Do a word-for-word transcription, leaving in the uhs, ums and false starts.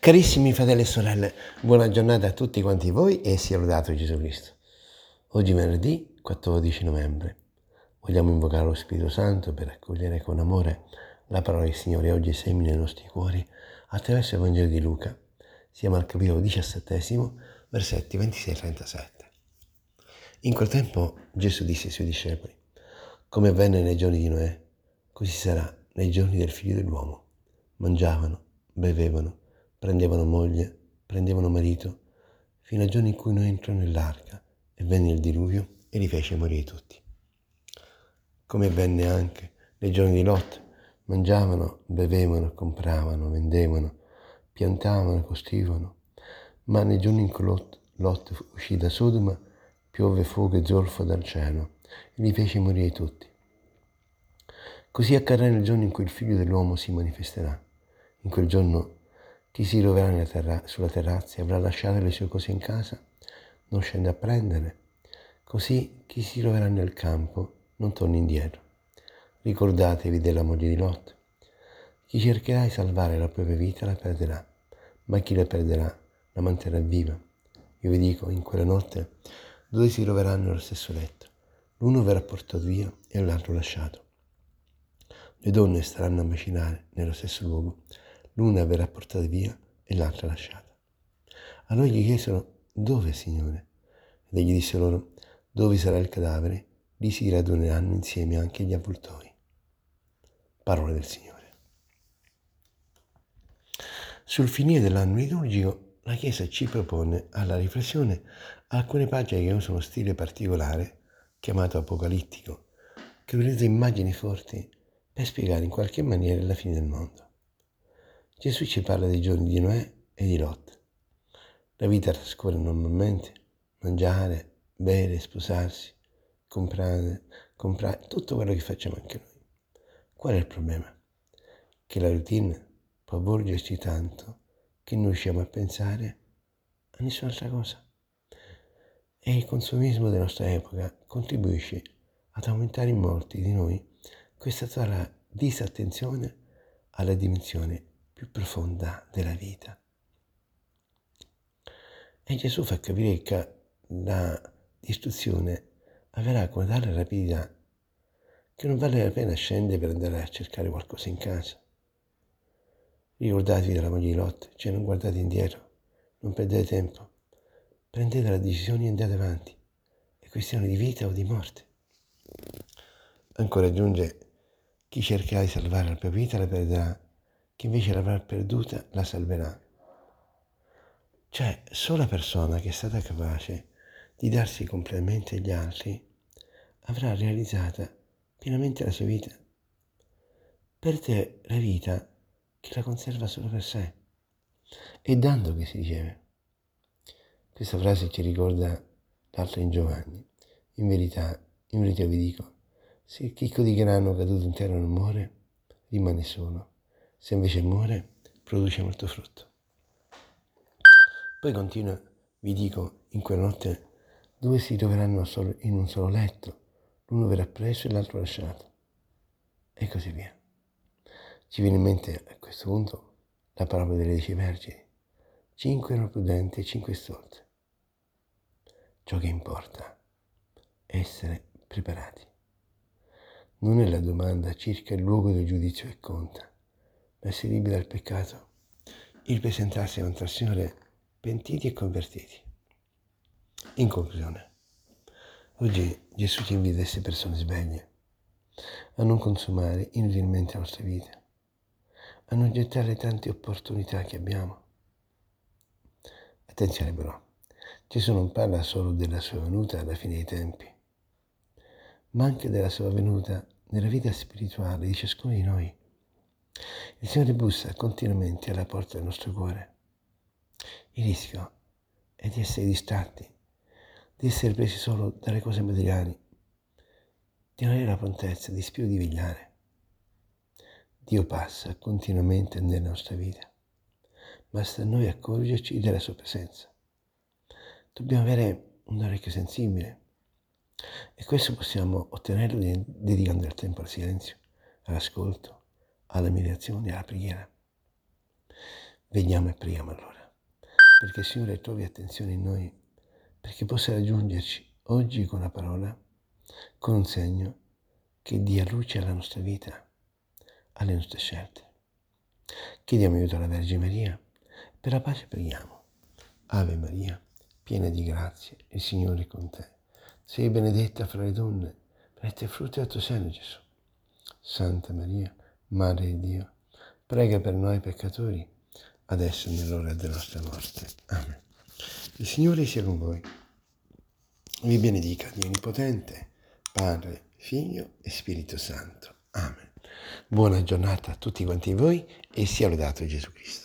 Carissimi fratelli e sorelle, buona giornata a tutti quanti voi e sia lodato Gesù Cristo. Oggi venerdì quattordici novembre. Vogliamo invocare lo Spirito Santo per accogliere con amore la parola del Signore oggi semina nei nostri cuori attraverso il Vangelo di Luca. Siamo al capitolo diciassettesimo, versetti ventisei trentasette. In quel tempo Gesù disse ai suoi discepoli: come avvenne nei giorni di Noè, così sarà nei giorni del Figlio dell'uomo. Mangiavano, bevevano, prendevano moglie, prendevano marito, fino al giorno in cui Noè entrò nell'arca e venne il diluvio e li fece morire tutti. Come avvenne anche nei giorni di Lot, mangiavano, bevevano, compravano, vendevano, piantavano, costruivano, ma nei giorni in cui Lot, Lot uscì da Sodoma, piove fuoco e zolfo dal cielo e li fece morire tutti. Così accadrà nel giorno in cui il Figlio dell'uomo si manifesterà. In quel giorno chi si troverà nella terra, sulla terrazza e avrà lasciato le sue cose in casa, non scende a prendere. Così chi si troverà nel campo non torni indietro. Ricordatevi della moglie di Lot. Chi cercherà di salvare la propria vita la perderà, ma chi la perderà la manterrà viva. Io vi dico, in quella notte due si troveranno nello stesso letto. L'uno verrà portato via e l'altro lasciato. Le donne staranno a macinare nello stesso luogo. L'una verrà portata via e l'altra lasciata. Allora gli chiesero: dove, Signore? Ed egli disse loro: dove sarà il cadavere, lì si raduneranno insieme anche gli avvoltoi. Parole del Signore. Sul finire dell'anno liturgico, la Chiesa ci propone alla riflessione alcune pagine che usano uno stile particolare, chiamato apocalittico, che utilizza immagini forti per spiegare in qualche maniera la fine del mondo. Gesù ci parla dei giorni di Noè e di Lot. La vita trascorre normalmente, mangiare, bere, sposarsi, comprare, comprare, tutto quello che facciamo anche noi. Qual è il problema? Che la routine può avvolgerci tanto che non riusciamo a pensare a nessun'altra cosa. E il consumismo della nostra epoca contribuisce ad aumentare in molti di noi questa totale disattenzione alla dimensione più profonda della vita. E Gesù fa capire che la distruzione avverrà con tale rapidità che non vale la pena scendere per andare a cercare qualcosa in casa. Ricordatevi della moglie di Lot, cioè non guardate indietro, non perdete tempo, prendete la decisione e andate avanti. È questione di vita o di morte. Ancora aggiunge: chi cercherà di salvare la propria vita la perderà, chi invece l'avrà perduta la salverà. Cioè, sola persona che è stata capace di darsi completamente agli altri avrà realizzata pienamente la sua vita. Perde la vita chi la conserva solo per sé. È dando che si riceve. Questa frase ci ricorda l'altra in Giovanni. In verità, in verità vi dico, se il chicco di grano caduto in terra non muore, rimane solo. Se invece muore, produce molto frutto. Poi continua, vi dico, in quella notte due si troveranno solo in un solo letto, l'uno verrà preso e l'altro lasciato. E così via. Ci viene in mente a questo punto la parola delle dieci vergini. Cinque erano prudenti e cinque stolte. Ciò che importa è essere preparati. Non è la domanda circa il luogo del giudizio che conta, ma essere liberi dal peccato, il presentarsi davanti al Signore pentiti e convertiti. In conclusione, oggi Gesù ci invita a essere persone sveglie, a non consumare inutilmente la nostra vita, a non gettare le tante opportunità che abbiamo. Attenzione però, Gesù non parla solo della sua venuta alla fine dei tempi, ma anche della sua venuta nella vita spirituale di ciascuno di noi. Il Signore bussa continuamente alla porta del nostro cuore. Il rischio è di essere distratti, di essere presi solo dalle cose materiali, di non avere la prontezza di spirito di vegliare. Dio passa continuamente nella nostra vita. Basta a noi accorgerci della sua presenza. Dobbiamo avere un orecchio sensibile e questo possiamo ottenerlo dedicando del tempo al silenzio, all'ascolto, alla meditazione e alla preghiera. Veniamo e preghiamo allora, perché il Signore trovi attenzione in noi, perché possa raggiungerci oggi con la parola, con un segno che dia luce alla nostra vita, alle nostre scelte. Chiediamo aiuto alla Vergine Maria. Per la pace preghiamo. Ave Maria, piena di grazia, il Signore è con te. Sei benedetta fra le donne, benedetto il frutto del tuo seno, Gesù. Santa Maria, Madre di Dio, prega per noi peccatori, adesso è nell'ora della nostra morte. Amen. Il Signore sia con voi. Vi benedica Dio Onnipotente, Padre, Figlio e Spirito Santo. Amen. Buona giornata a tutti quanti voi e sia lodato Gesù Cristo.